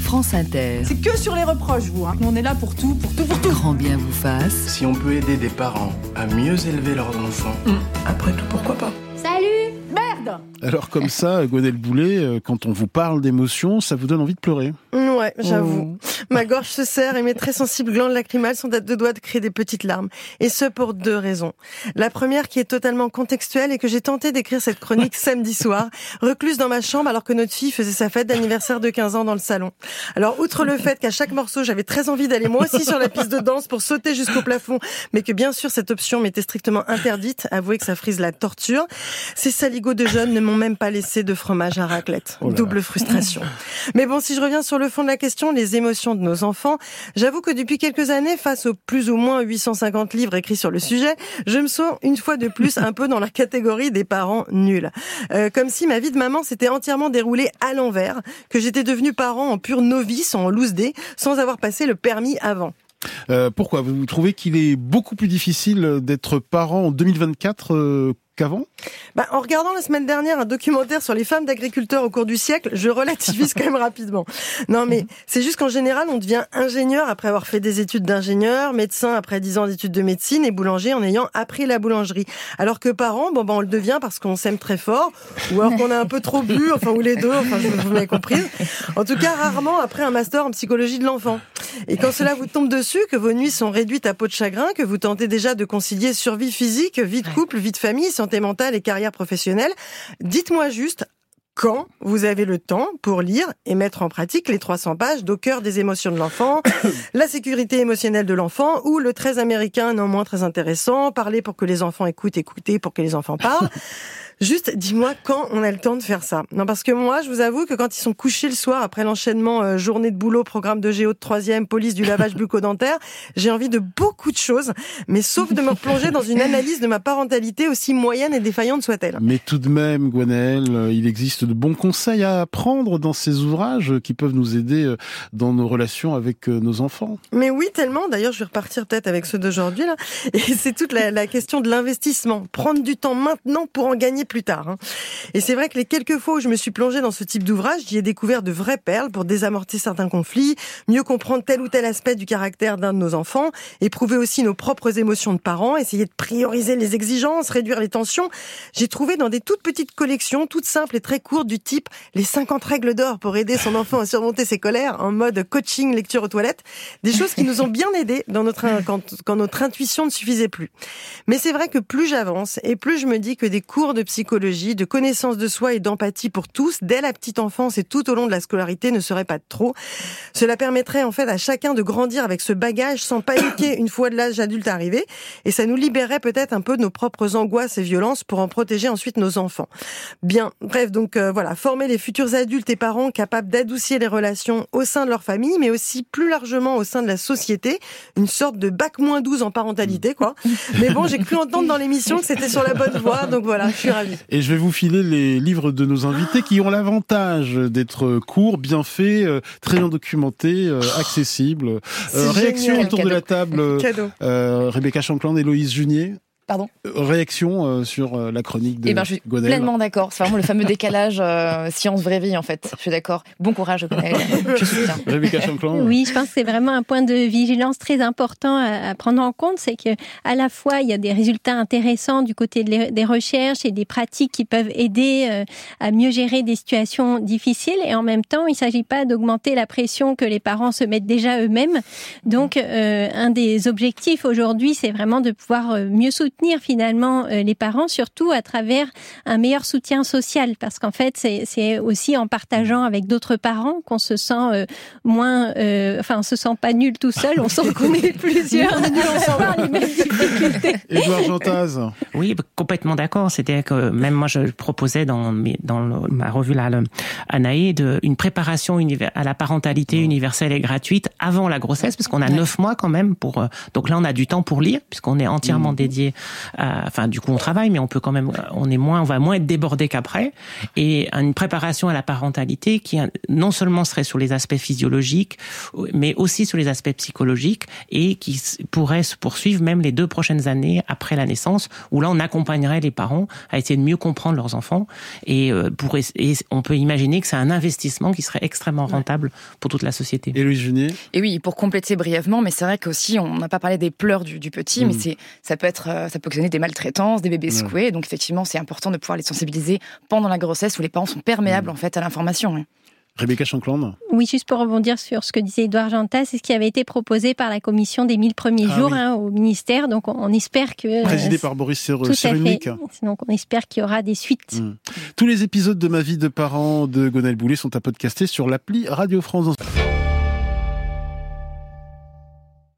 France Inter. C'est que sur les reproches, vous. On est là pour tout. Grand bien vous fasse. Si on peut aider des parents à mieux élever leurs enfants, après tout, pourquoi pas ? Salut! Merde! Alors comme ça, Gwenaëlle Boulet, quand on vous parle d'émotions, ça vous donne envie de pleurer? Ouais, j'avoue. Ma gorge se serre et mes très sensibles glandes lacrymales sont à deux doigts de créer des petites larmes. Et ce pour deux raisons. La première qui est totalement contextuelle et que j'ai tenté d'écrire cette chronique samedi soir, recluse dans ma chambre alors que notre fille faisait sa fête d'anniversaire de 15 ans dans le salon. Alors, outre le fait qu'à chaque morceau, j'avais très envie d'aller moi aussi sur la piste de danse pour sauter jusqu'au plafond, mais que bien sûr cette option m'était strictement interdite, avouez que ça frise la torture, ces saligots de jeunes ne m'ont même pas laissé de fromage à raclette. Double frustration. Mais bon, si je reviens sur le fond de la question, les émotions de nos enfants, j'avoue que depuis quelques années, face aux plus ou moins 850 livres écrits sur le sujet, je me sens une fois de plus un peu dans la catégorie des parents nuls. Comme si ma vie de maman s'était entièrement déroulée à l'envers, que j'étais devenue parent en pur novice, en loose day, sans avoir passé le permis avant. Pourquoi ? Vous trouvez qu'il est beaucoup plus difficile d'être parent en 2024 qu'avant ? En regardant la semaine dernière un documentaire sur les femmes d'agriculteurs au cours du siècle, je relativise quand même rapidement. Non mais c'est juste qu'en général on devient ingénieur après avoir fait des études d'ingénieur, médecin après 10 ans d'études de médecine et boulanger en ayant appris la boulangerie. Alors que parent, on le devient parce qu'on s'aime très fort, ou alors qu'on a un peu trop bu, ou les deux, vous m'avez compris. En tout cas rarement après un master en psychologie de l'enfant. Et quand cela vous tombe dessus, que vos nuits sont réduites à peau de chagrin, que vous tentez déjà de concilier survie physique, vie de couple, vie de famille, santé mentale et carrière professionnelle, dites-moi juste quand vous avez le temps pour lire et mettre en pratique les 300 pages d'Au cœur des émotions de l'enfant, la sécurité émotionnelle de l'enfant ou le très américain, non moins très intéressant, parler pour que les enfants écoutent, écouter pour que les enfants parlent. Juste, dis-moi quand on a le temps de faire ça. Non, parce que moi, je vous avoue que quand ils sont couchés le soir, après l'enchaînement journée de boulot, programme de géo de 3e, police du lavage bucco-dentaire, j'ai envie de beaucoup de choses, mais sauf de me replonger dans une analyse de ma parentalité aussi moyenne et défaillante soit-elle. Mais tout de même, Gwenaëlle, il existe de bons conseils à apprendre dans ces ouvrages qui peuvent nous aider dans nos relations avec nos enfants. Mais oui, tellement. D'ailleurs, je vais repartir peut-être avec ceux d'aujourd'hui, là. Et c'est toute la question de l'investissement. Prendre du temps maintenant pour en gagner plus tard. Et c'est vrai que les quelques fois où je me suis plongée dans ce type d'ouvrage, j'y ai découvert de vraies perles pour désamorcer certains conflits, mieux comprendre tel ou tel aspect du caractère d'un de nos enfants, éprouver aussi nos propres émotions de parents, essayer de prioriser les exigences, réduire les tensions. J'ai trouvé dans des toutes petites collections, toutes simples et très courtes du type les 50 règles d'or pour aider son enfant à surmonter ses colères en mode coaching, lecture aux toilettes, des choses qui nous ont bien aidés quand notre intuition ne suffisait plus. Mais c'est vrai que plus j'avance et plus je me dis que des cours de psychologie, de connaissance de soi et d'empathie pour tous, dès la petite enfance et tout au long de la scolarité, ne serait pas de trop. Cela permettrait en fait à chacun de grandir avec ce bagage sans paniquer une fois de l'âge adulte arrivé, et ça nous libérerait peut-être un peu de nos propres angoisses et violences pour en protéger ensuite nos enfants. Bien, bref, donc former les futurs adultes et parents capables d'adoucir les relations au sein de leur famille, mais aussi plus largement au sein de la société, une sorte de bac-12 en parentalité, quoi. Mais bon, j'ai cru entendre dans l'émission que c'était sur la bonne voie, donc voilà, je suis ravie. Et je vais vous filer les livres de nos invités qui ont l'avantage d'être courts, bien faits, très bien documentés, accessibles. Réaction autour de la table. Rebecca Shankland, Héloïse Junier. Pardon. Réaction sur la chronique de je suis Gwenaëlle. Pleinement d'accord. C'est vraiment le fameux décalage science-vraie vie, en fait. Je suis d'accord. Bon courage, Gwenaëlle. Je soutiens. Rebecca Shankland. Oui, je pense que c'est vraiment un point de vigilance très important à prendre en compte. C'est que à la fois, il y a des résultats intéressants du côté des recherches et des pratiques qui peuvent aider à mieux gérer des situations difficiles. Et en même temps, il ne s'agit pas d'augmenter la pression que les parents se mettent déjà eux-mêmes. Donc, un des objectifs aujourd'hui, c'est vraiment de pouvoir mieux soutenir finalement les parents, surtout à travers un meilleur soutien social, parce qu'en fait c'est aussi en partageant avec d'autres parents qu'on se sent moins, on se sent pas nul tout seul, on sent qu'on est plusieurs à avoir les mêmes difficultés. Édouard Jantaz. Oui, complètement d'accord. C'est-à-dire que même moi je proposais dans ma revue là, Anaïd, une préparation à la parentalité universelle et gratuite avant la grossesse, parce qu'on a 9 mois quand même donc là on a du temps pour lire, puisqu'on est entièrement dédié du coup on travaille, mais on peut quand même, on va moins être débordé qu'après. Et une préparation à la parentalité qui non seulement serait sur les aspects physiologiques, mais aussi sur les aspects psychologiques et qui pourrait se poursuivre même les 2 prochaines années après la naissance, où là on accompagnerait les parents à essayer de mieux comprendre leurs enfants et on peut imaginer que c'est un investissement qui serait extrêmement rentable pour toute la société. Et Louise Junier ? Et oui, pour compléter brièvement, mais c'est vrai qu'aussi on n'a pas parlé des pleurs du petit, mais ça peut occasionner des maltraitances, des bébés secoués, donc effectivement c'est important de pouvoir les sensibiliser pendant la grossesse où les parents sont perméables en fait à l'information. Rebecca Shankland. Oui, juste pour rebondir sur ce que disait Édouard Genta, c'est ce qui avait été proposé par la commission des 1000 premiers jours au ministère. Donc on espère que... Présidé par Boris Cyrulnik. Donc on espère qu'il y aura des suites. Tous les épisodes de Ma vie de parents de Gonel Boulet sont à podcaster sur l'appli Radio France.